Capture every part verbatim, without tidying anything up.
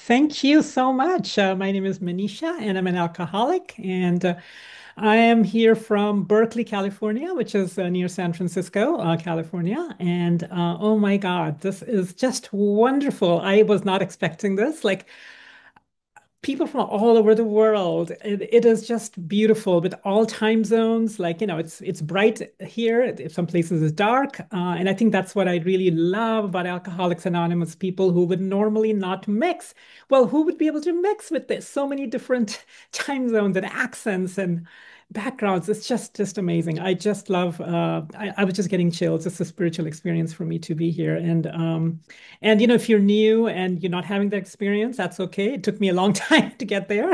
Thank you so much. Uh, my name is Manisha, and I'm an alcoholic. And uh, I am here from Berkeley, California, which is uh, near San Francisco, uh, California. And uh, oh my God, this is just wonderful. I was not expecting this. Like, people from all over the world. It, it is just beautiful with all time zones. Like, you know, it's it's bright here. Some places it's dark. Uh, and I think that's what I really love about Alcoholics Anonymous, people who would normally not mix. Well, who would be able to mix with this? So many different time zones and accents and backgrounds. It's just just amazing. I just love uh I, I was just getting chills. It's a spiritual experience for me to be here. And um and you know, if you're new and you're not having that experience, that's okay. It took me a long time to get there.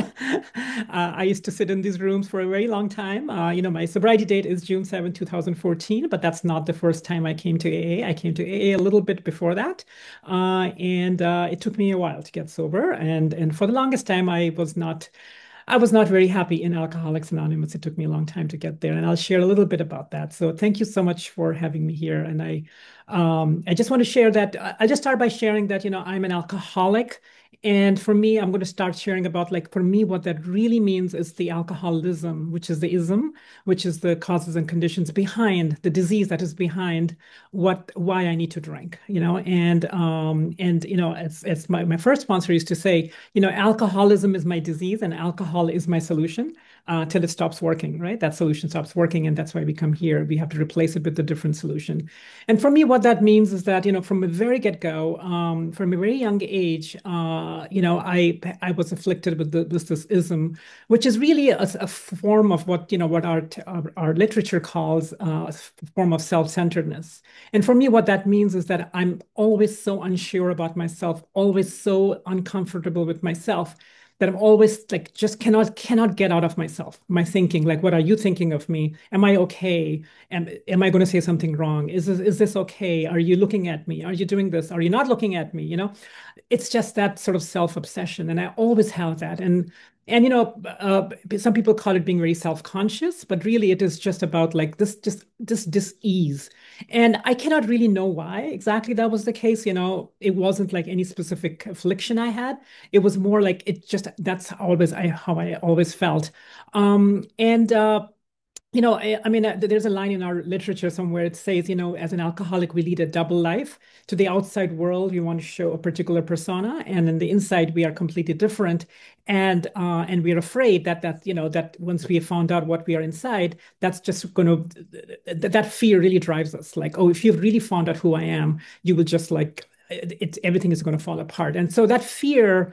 Uh, I used to sit in these rooms for a very long time. Uh, you know, my sobriety date is June seventh, two thousand fourteen, but that's not the first time I came to A A. I came to A A a little bit before that. Uh, and uh, It took me a while to get sober. And and for the longest time, I was not I was not very happy in Alcoholics Anonymous. It took me a long time to get there, and I'll share a little bit about that. So thank you so much for having me here. And I, um, I just want to share that. uh, I'll just start by sharing that, you know, I'm an alcoholic. And for me, I'm going to start sharing about, like, for me, what that really means is the alcoholism, which is the ism, which is the causes and conditions behind the disease that is behind what, why I need to drink, you know, and, um, and, you know, it's, it's my, my first sponsor used to say, you know, alcoholism is my disease and alcohol is my solution uh, till it stops working, right? That solution stops working. And that's why we come here. We have to replace it with a different solution. And for me, what that means is that, you know, from a very get-go, um, from a very young age, uh, you know, I I was afflicted with, the, with this ism, which is really a, a form of what, you know, what our, our, our literature calls uh, a form of self-centeredness. And for me, what that means is that I'm always so unsure about myself, always so uncomfortable with myself that I'm always like just cannot cannot get out of myself, my thinking, like, what are you thinking of me? Am I okay? Am, am I going to say something wrong? Is this, is this okay? Are you looking at me? Are you doing this? Are you not looking at me? You know, it's just that sort of self-obsession. And I always have that. And and you know, uh, some people call it being very self-conscious, but really it is just about like this, just this dis-ease. And I cannot really know why exactly that was the case. You know, it wasn't like any specific affliction I had. It was more like it just that's always I how I always felt. Um, and uh, you know, I, I mean, uh, there's a line in our literature somewhere. It says, you know, as an alcoholic, we lead a double life. To the outside world, we want to show a particular persona, and in the inside, we are completely different. And uh, and we're afraid that that you know that once we have found out what we are inside, that's just going to that, that fear really drives us. Like, oh, if you've really found out who I am, you will just like it, it's everything is going to fall apart. And so that fear,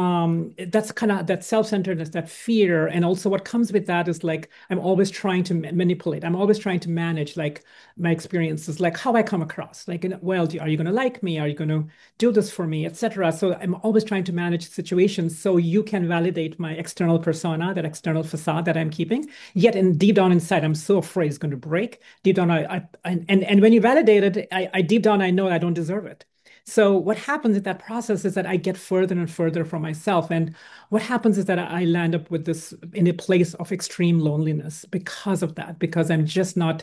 um that's kind of that self-centeredness, that fear, and also what comes with that is like I'm always trying to ma- manipulate, I'm always trying to manage like my experiences, like how I come across, like, you know, well, do, are you going to like me, are you going to do this for me, etc. So I'm always trying to manage situations so you can validate my external persona, that external facade that I'm keeping, yet in deep down inside I'm so afraid it's going to break. Deep down I, I and, and and when you validate it, I, I deep down I know I don't deserve it. So what happens in that process is that I get further and further from myself. And what happens is that I land up with this in a place of extreme loneliness because of that, because I'm just not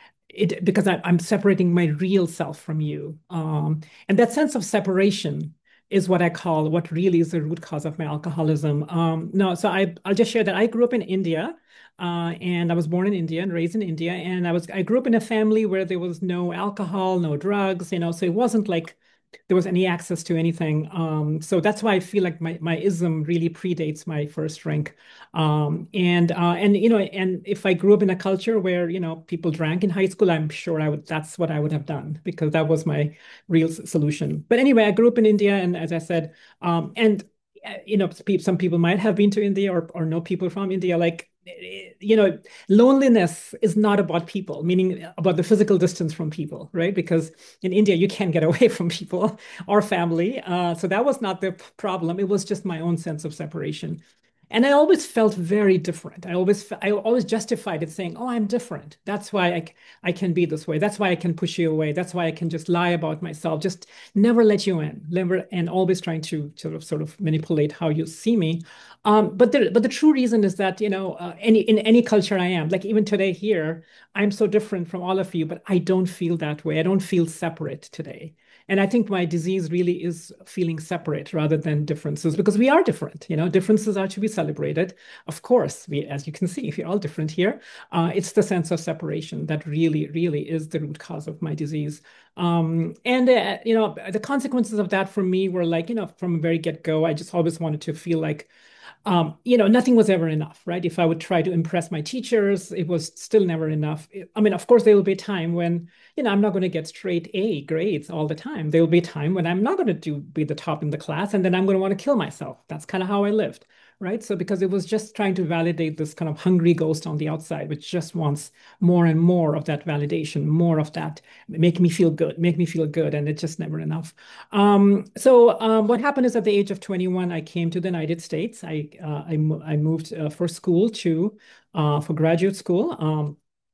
it, because I, I'm separating my real self from you. Um, and that sense of separation is what I call what really is the root cause of my alcoholism. Um, no, so I, I'll just share that I grew up in India. Uh, and I was born in India and raised in India. And I was I grew up in a family where there was no alcohol, no drugs, you know, so it wasn't like there was any access to anything. Um, so that's why I feel like my, my ism really predates my first drink. Um, and uh, and you know, and if I grew up in a culture where, you know, people drank in high school, I'm sure I would that's what I would have done because that was my real s- solution. But anyway, I grew up in India, and as I said, um, and uh, you know, pe- some people might have been to India or or know people from India, like eh, you know, loneliness is not about people, meaning about the physical distance from people, right? Because in India, you can't get away from people or family. Uh, so that was not the p- problem. It was just my own sense of separation. And I always felt very different. I always, fe- I always justified it saying, "Oh, I'm different. That's why I, c- I can be this way. That's why I can push you away. That's why I can just lie about myself. Just never let you in, never, and always trying to sort of, sort of manipulate how you see me." Um, but the, but the true reason is that, you know, uh, any in any culture I am, like even today here, I'm so different from all of you, but I don't feel that way. I don't feel separate today. And I think my disease really is feeling separate rather than differences because we are different. You know, differences are to be celebrated. Of course, we, as you can see, we're all different here. Uh, it's the sense of separation that really, really is the root cause of my disease. Um, and, uh, you know, the consequences of that for me were like, you know, from the very get-go, I just always wanted to feel like um, you know, nothing was ever enough, right? If I would try to impress my teachers, it was still never enough. I mean, of course, there will be a time when, you know, I'm not going to get straight A grades all the time. There will be a time when I'm not going to do be the top in the class, and then I'm going to want to kill myself. That's kind of how I lived, right? So because it was just trying to validate this kind of hungry ghost on the outside, which just wants more and more of that validation, more of that, make me feel good, make me feel good, and it's just never enough. Um, so um, what happened is at the age of twenty-one, I came to the United States. I uh, I, mo I moved uh, for school to uh, for graduate school. Um,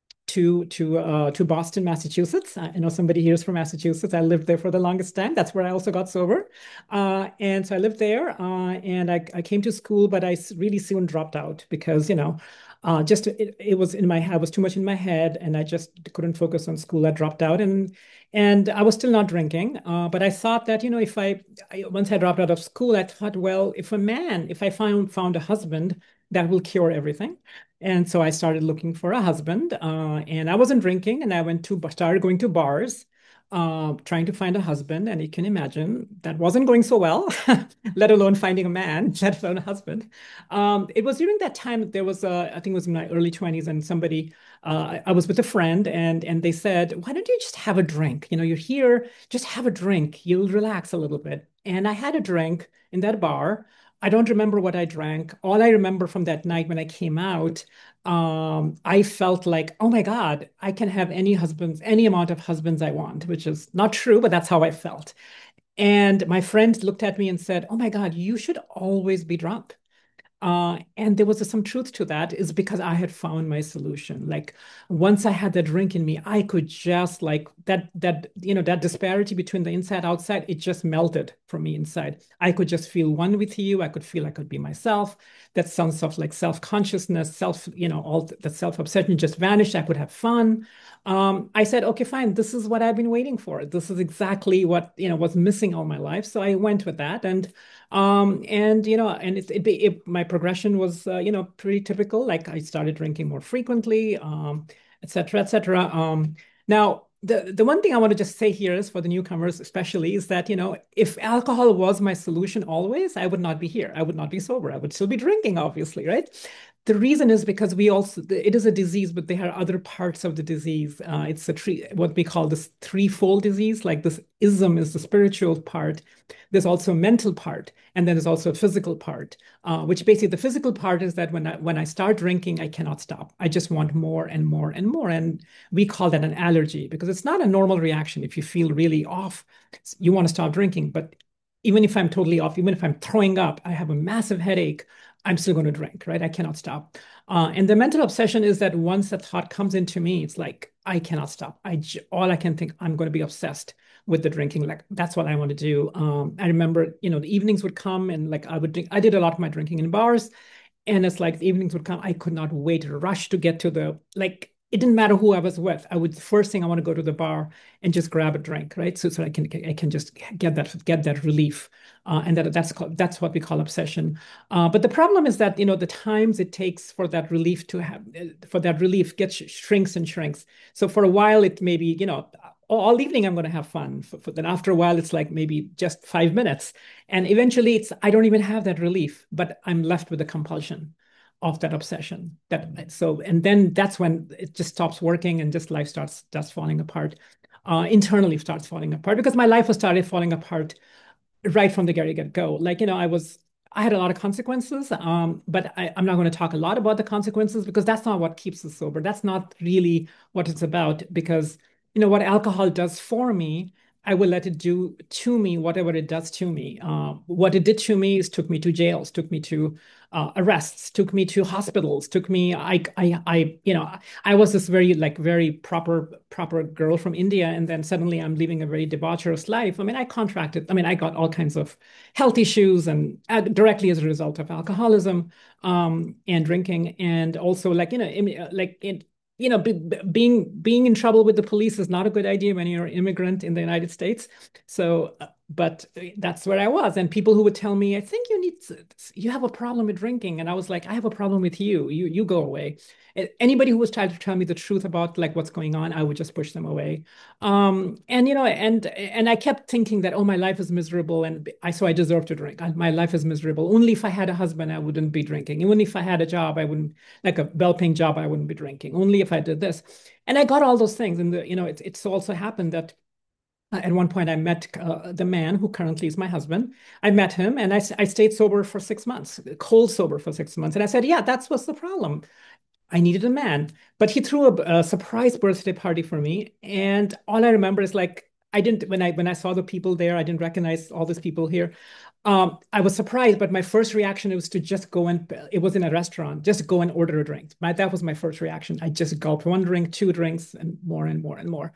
to to uh, to Boston, Massachusetts. I know somebody here is from Massachusetts. I lived there for the longest time. That's where I also got sober. Uh, and so I lived there, uh, and I, I came to school, but I really soon dropped out because, you know, uh, just it, it was in my I was too much in my head, and I just couldn't focus on school. I dropped out, and and I was still not drinking. Uh, but I thought that, you know, if I, I once I dropped out of school, I thought, well, if a man, if I found found a husband, that will cure everything. And so I started looking for a husband, uh, and I wasn't drinking, and I went to started going to bars, uh, trying to find a husband. And you can imagine that wasn't going so well, let alone finding a man, let alone a husband. Um, it was during that time there was a, I think it was in my early twenties, and somebody, uh, I was with a friend, and and they said, "Why don't you just have a drink? You know, you're here, just have a drink. You'll relax a little bit." And I had a drink in that bar. I don't remember what I drank. All I remember from that night when I came out, um, I felt like, oh my God, I can have any husbands, any amount of husbands I want, which is not true, but that's how I felt. And my friend looked at me and said, oh my God, you should always be drunk. Uh, and there was a, some truth to that is because I had found my solution. Like once I had that drink in me, I could just like that, that, you know, that disparity between the inside outside, it just melted from me inside. I could just feel one with you. I could feel I could be myself. That sense of like self-consciousness, self, you know, all the self-obsession just vanished. I could have fun. Um, I said, okay, fine. This is what I've been waiting for. This is exactly what, you know, was missing all my life. So I went with that. And um, and you know, and it, it, it my progression was uh, you know, pretty typical. Like I started drinking more frequently, um, et cetera, et cetera. Um, now, the the one thing I want to just say here is for the newcomers, especially, is that, you know, if alcohol was my solution always, I would not be here. I would not be sober. I would still be drinking, obviously, right? The reason is because we also, it is a disease, but there are other parts of the disease. Uh, it's a tree, what we call this threefold disease. Like this ism is the spiritual part. There's also a mental part, and then there's also a physical part, uh, which basically the physical part is that when I, when I start drinking, I cannot stop. I just want more and more and more. And we call that an allergy because it's not a normal reaction. If you feel really off, you want to stop drinking. But even if I'm totally off, even if I'm throwing up, I have a massive headache, I'm still going to drink, right? I cannot stop. Uh, and the mental obsession is that once that thought comes into me, it's like, I cannot stop. I all I can think, I'm going to be obsessed with the drinking. Like, that's what I want to do. Um, I remember, you know, the evenings would come and like I would drink. I did a lot of my drinking in bars. And it's like the evenings would come. I could not wait to rush to get to the, like, it didn't matter who I was with. I would, first thing I want to go to the bar and just grab a drink, right? So, so I can, I can just get that, get that relief. Uh, and that that's called, that's what we call obsession. Uh, but the problem is that, you know, the times it takes for that relief to have, for that relief gets shrinks and shrinks. So for a while, it may be, you know, all evening I'm going to have fun. For, for, then after a while, it's like maybe just five minutes. And eventually it's, I don't even have that relief, but I'm left with the compulsion of that obsession. That so, and then that's when it just stops working and just life starts, starts falling apart. Uh, internally starts falling apart because my life was started falling apart right from the very get-go. Like, you know, I was, I had a lot of consequences, um, but I, I'm not going to talk a lot about the consequences because that's not what keeps us sober. That's not really what it's about because, you know, what alcohol does for me, I will let it do to me whatever it does to me. Uh, what it did to me is took me to jails, took me to uh, arrests, took me to hospitals, took me, I, I, I, you know, I was this very, like, very proper, proper girl from India. And then suddenly I'm living a very debaucherous life. I mean, I contracted, I mean, I got all kinds of health issues and uh, directly as a result of alcoholism um, and drinking. And also like, you know, like it, you know, be, being being in trouble with the police is not a good idea when you're an immigrant in the United States. So, uh, but uh, that's where I was, and people who would tell me, "I think you need to, you have a problem with drinking," and I was like, "I have a problem with you. You you go away." A- Anybody who was trying to tell me the truth about like what's going on, I would just push them away. Um, and you know, and and I kept thinking that, oh, my life is miserable, and I so I deserve to drink. I- My life is miserable. Only if I had a husband, I wouldn't be drinking. Even if I had a job, I wouldn't like a well-paying job, I wouldn't be drinking. Only if I did this. And I got all those things. And the, you know, it's it's also happened that uh, at one point I met uh, the man who currently is my husband. I met him and I, s- I stayed sober for six months, cold sober for six months. And I said, yeah, that's what's the problem. I needed a man. But he threw a, a surprise birthday party for me. And all I remember is like, I didn't when I when I saw the people there, I didn't recognize all these people here. Um, I was surprised, but my first reaction was to just go and it was in a restaurant, just go and order a drink. My, that was my first reaction. I just gulped one drink, two drinks, and more and more and more.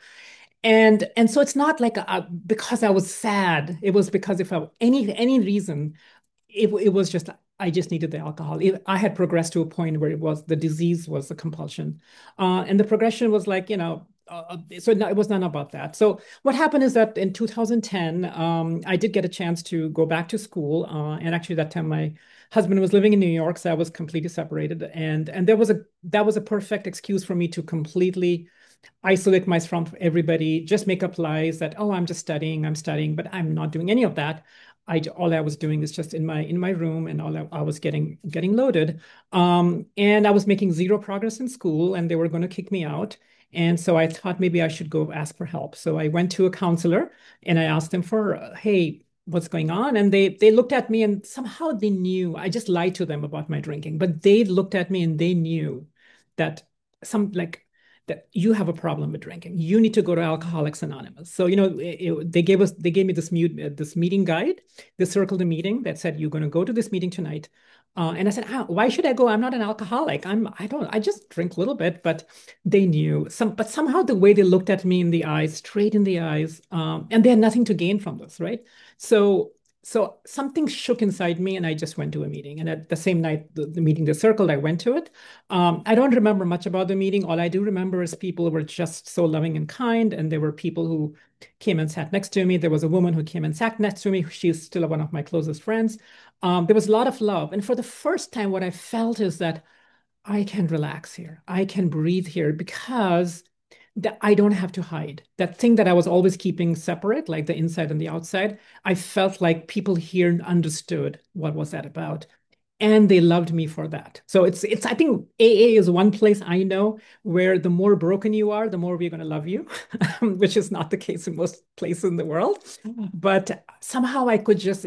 And and so it's not like a, because I was sad. It was because if I any any reason, it, it was just I just needed the alcohol. It, I had progressed to a point where it was the disease was the compulsion, uh, and the progression was like you know. Uh, so no, it was none about that. So what happened is that in two thousand ten, um, I did get a chance to go back to school, uh, and actually that time my husband was living in New York, so I was completely separated, and and there was a that was a perfect excuse for me to completely isolate myself from everybody, just make up lies that, oh, I'm just studying, I'm studying, but I'm not doing any of that. I all I was doing is just in my in my room, and all I, I was getting getting loaded. Um, and I was making zero progress in school, and they were going to kick me out. And so I thought maybe I should go ask for help. So I went to a counselor and I asked them for, uh, hey, what's going on? And they they looked at me and somehow they knew. I just lied to them about my drinking, but they looked at me and they knew that some like that you have a problem with drinking. You need to go to Alcoholics Anonymous. So, you know, it, it, they gave us, they gave me this mute, uh, this meeting guide. They circled a meeting that said, you're going to go to this meeting tonight. Uh, and I said, ah, why should I go? I'm not an alcoholic. I'm, I don't, I just drink a little bit, but they knew some, but somehow the way they looked at me in the eyes, straight in the eyes, um, and they had nothing to gain from this, right? So, so something shook inside me and I just went to a meeting. And at the same night, the, the meeting they circled, I went to it. Um, I don't remember much about the meeting. All I do remember is people were just so loving and kind, and there were people who came and sat next to me. There was a woman who came and sat next to me. She's still one of my closest friends. Um, there was a lot of love. And for the first time, what I felt is that I can relax here. I can breathe here because that I don't have to hide. That thing that I was always keeping separate, like the inside and the outside, I felt like people here understood what was that about and they loved me for that. So it's it's I think A A is one place I know where the more broken you are, the more we're going to love you, which is not the case in most places in the world. But somehow I could just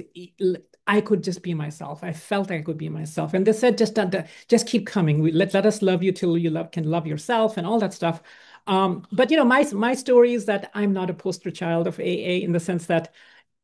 I could just be myself. I felt I could be myself. And they said just uh, just keep coming. We, let let us love you till you love can love yourself and all that stuff. Um, but you know, my my story is that I'm not a poster child of A A in the sense that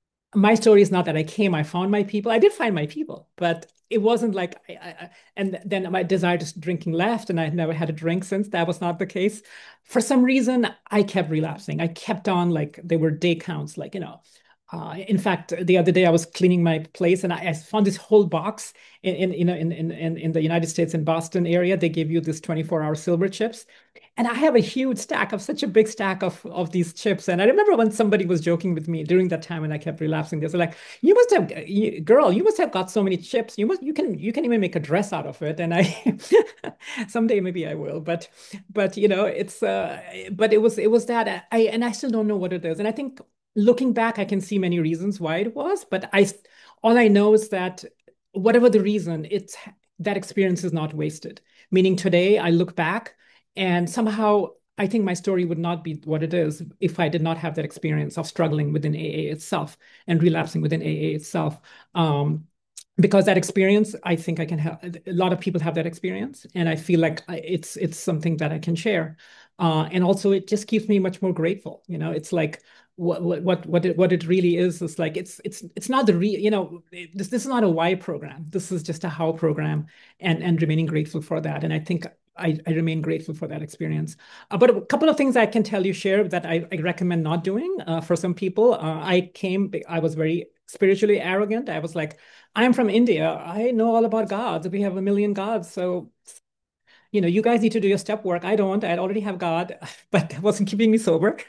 my story is not that I came, I found my people. I did find my people, but it wasn't like, I, I, and then my desire to drinking left, and I never had a drink since. That was not the case. For some reason, I kept relapsing. I kept on like there were day counts, like you know. Uh, in fact, the other day I was cleaning my place and I, I found this whole box in, in you know in, in in in the United States in Boston area. They give you this twenty-four hour silver chips, and I have a huge stack of such a big stack of of these chips. And I remember when somebody was joking with me during that time when I kept relapsing. They were like, "You must have, you, girl, you must have got so many chips. You must, you can, you can even make a dress out of it." And I, someday maybe I will. But, but you know, it's, uh, but it was, it was that I, and I still don't know what it is. And I think looking back, I can see many reasons why it was. But I, all I know is that whatever the reason, it's that experience is not wasted. Meaning today, I look back and somehow I think my story would not be what it is if I did not have that experience of struggling within A A itself and relapsing within A A itself. Um, because that experience, I think I can help. A lot of people have that experience, and I feel like it's it's something that I can share. Uh, and also, it just keeps me much more grateful. You know, it's like what what what it, what it really is is like it's it's it's not the real. You know, this this is not a why program. This is just a how program, and and remaining grateful for that. And I think I, I remain grateful for that experience. Uh, but a couple of things I can tell you, share that I, I recommend not doing uh, for some people. Uh, I came, I was very spiritually arrogant. I was like, I'm from India. I know all about gods. We have a million gods. So you know, you guys need to do your step work. I don't. I already have God, but that wasn't keeping me sober.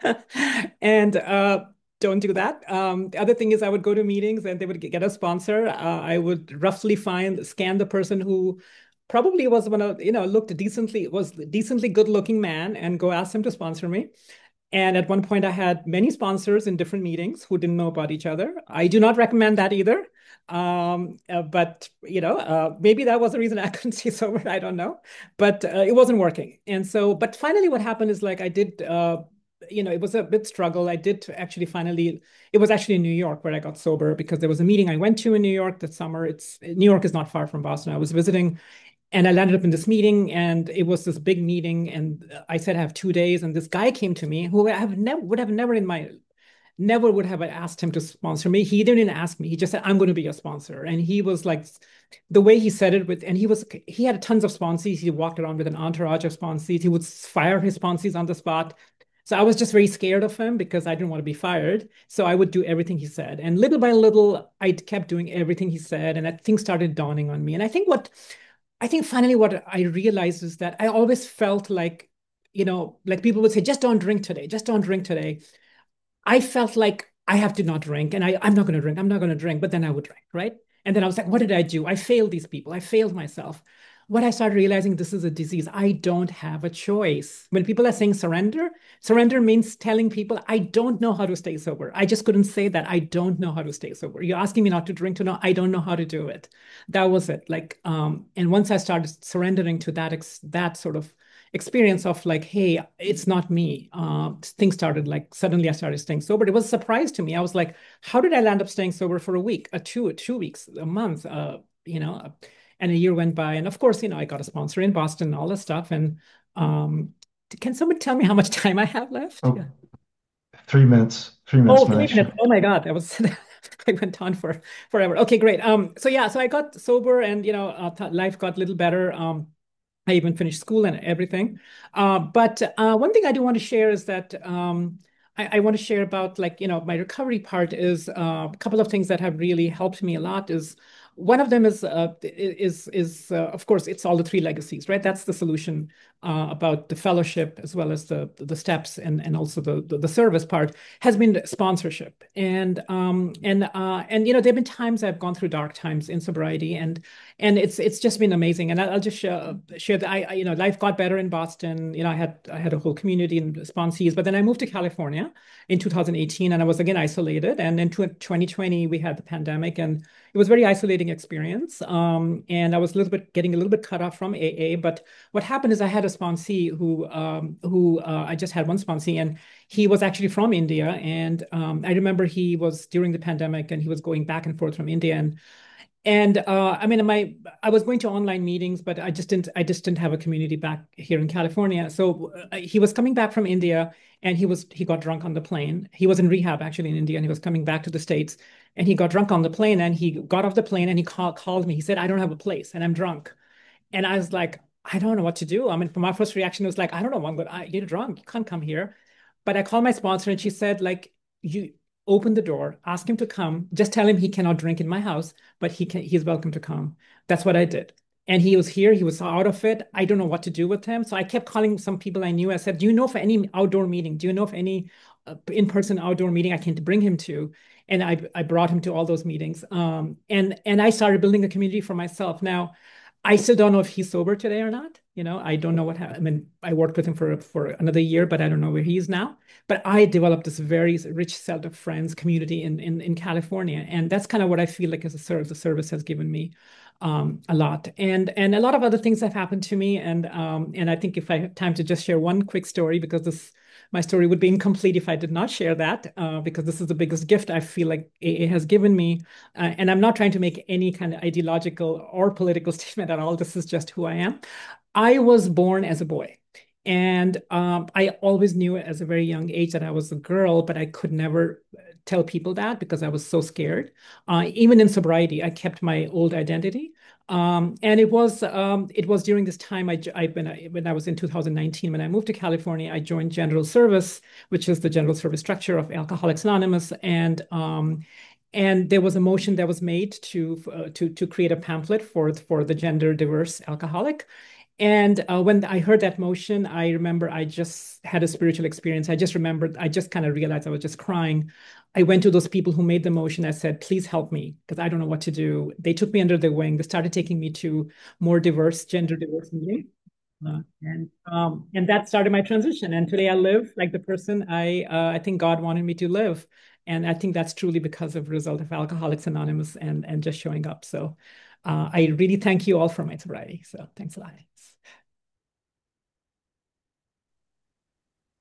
And uh, don't do that. Um, the other thing is, I would go to meetings and they would get a sponsor. Uh, I would roughly find, scan the person who probably was one of, you know, looked decently, was decently good looking man and go ask him to sponsor me. And at one point, I had many sponsors in different meetings who didn't know about each other. I do not recommend that either. Um, uh, but you know, uh, maybe that was the reason I couldn't stay sober. I don't know, but uh, it wasn't working. And so, but finally, what happened is like I did. Uh, you know, it was a bit struggle. I did actually finally. It was actually in New York where I got sober because there was a meeting I went to in New York that summer. It's New York is not far from Boston. I was visiting and I landed up in this meeting, and it was this big meeting. And I said I have two days, and this guy came to me who I have never would have never in my never would have asked him to sponsor me. He didn't even ask me. He just said, "I'm going to be your sponsor." And he was like, the way he said it with, and he was he had tons of sponsees. He walked around with an entourage of sponsees. He would fire his sponsees on the spot. So I was just very scared of him because I didn't want to be fired. So I would do everything he said. And little by little, I kept doing everything he said. And that things started dawning on me. And I think what I think finally what I realized is that I always felt like, you know, like people would say, just don't drink today, just don't drink today. I felt like I have to not drink and I, I'm not going to drink, I'm not going to drink, but then I would drink, right? And then I was like, what did I do? I failed these people, I failed myself. What I started realizing this is a disease. I don't have a choice. When people are saying surrender, surrender means telling people, I don't know how to stay sober. I just couldn't say that. I don't know how to stay sober. You're asking me not to drink to know, I don't know how to do it. That was it. Like, um, and once I started surrendering to that, ex that sort of experience of like, hey, it's not me. Uh, things started like suddenly I started staying sober. It was a surprise to me. I was like, how did I land up staying sober for a week, a two, two weeks, a month? Uh, you know, and a year went by, and of course, you know, I got a sponsor in Boston, all this stuff. And um, can someone tell me how much time I have left? Oh, Yeah. three minutes. Three Oh, minutes, three minutes. Manish. Oh my God, that was I went on for forever. Okay, great. Um, so yeah, so I got sober, and you know, uh, life got a little better. Um, I even finished school and everything. Uh, but uh, one thing I do want to share is that um, I, I want to share about like, you know, my recovery part is uh, a couple of things that have really helped me a lot is one of them is uh, is is uh, of course it's all the three legacies, right? That's the solution uh, about the fellowship as well as the the steps and and also the the, the service part has been sponsorship and um and uh and you know there've been times I've gone through dark times in sobriety and and it's it's just been amazing. And I'll just share, share that I, I, you know, life got better in Boston. You know, I had I had a whole community and sponsees, but then I moved to California in two thousand eighteen, and I was again isolated. And in twenty twenty, we had the pandemic, and it was a very isolating experience. Um, and I was a little bit getting a little bit cut off from A A. But what happened is I had a sponsee who um, who uh, I just had one sponsee, and he was actually from India. And um, I remember he was during the pandemic, and he was going back and forth from India, and and uh, I mean, my I was going to online meetings, but I just didn't I just didn't have a community back here in California. So uh, he was coming back from India, and he was he got drunk on the plane. He was in rehab actually in India, and he was coming back to the States, and he got drunk on the plane, and he got off the plane, and he call, called me. He said, "I don't have a place, and I'm drunk." And I was like, I don't know what to do. I mean, for my first reaction was like, I don't know, I'm good. I, you're drunk. You can't come here. But I called my sponsor and she said, like, you open the door, ask him to come. Just tell him he cannot drink in my house, but he can, he's welcome to come. That's what I did. And he was here. He was out of it. I don't know what to do with him. So I kept calling some people I knew. I said, do you know of any outdoor meeting? Do you know of any uh, in-person outdoor meeting I can bring him to? And I, I brought him to all those meetings. Um, and, and I started building a community for myself. Now, I still don't know if he's sober today or not. You know, I don't know what happened. I mean, I worked with him for for another year, but I don't know where he is now. But I developed this very rich set of friends, community in in, in California, and that's kind of what I feel like as a service. The service has given me um, a lot, and and a lot of other things have happened to me. And um, and I think if I have time to just share one quick story, because this my story would be incomplete if I did not share that, uh, because this is the biggest gift I feel like A A has given me. Uh, and I'm not trying to make any kind of ideological or political statement at all. This is just who I am. I was born as a boy. And um, I always knew as a very young age that I was a girl, but I could never tell people that because I was so scared. Uh, even in sobriety, I kept my old identity. Um, and it was um, it was during this time I, I when I when I was in two thousand nineteen when I moved to California, I joined General Service, which is the general service structure of Alcoholics Anonymous, and um, and there was a motion that was made to uh, to to create a pamphlet for for the gender diverse alcoholic. And uh, when I heard that motion, I remember I just had a spiritual experience. I just remembered, I just kind of realized I was just crying. I went to those people who made the motion. I said, please help me because I don't know what to do. They took me under their wing. They started taking me to more diverse, gender diverse meetings. Uh, and um, and that started my transition. And today I live like the person I uh, I think God wanted me to live. And I think that's truly because of result of Alcoholics Anonymous and and just showing up. So uh, I really thank you all for my sobriety. So thanks a lot.